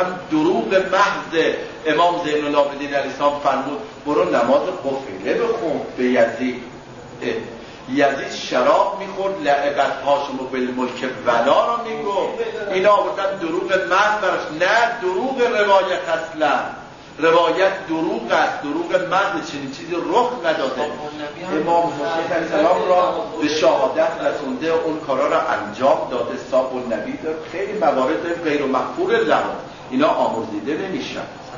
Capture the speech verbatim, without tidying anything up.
هم دروغ محض. امام زین العابدین علیه السلام فرمود برو نماز قفله بخون به یزید. یزید شراب میخورد، لعقت هاشم و بالملک ولا را میگفت. اینا آوردن دروغ محض براش. نه دروغ روایت اصلا، روایت دروغ است، دروغ محض، چنین چیزی رخ نداده. امام حسین علیه السلام را به شهادت رسونده، اون کارا را انجام داده. صاحب النبی داره، خیلی موارد غیر مغفور له، اینا آمرزیده نمیشن.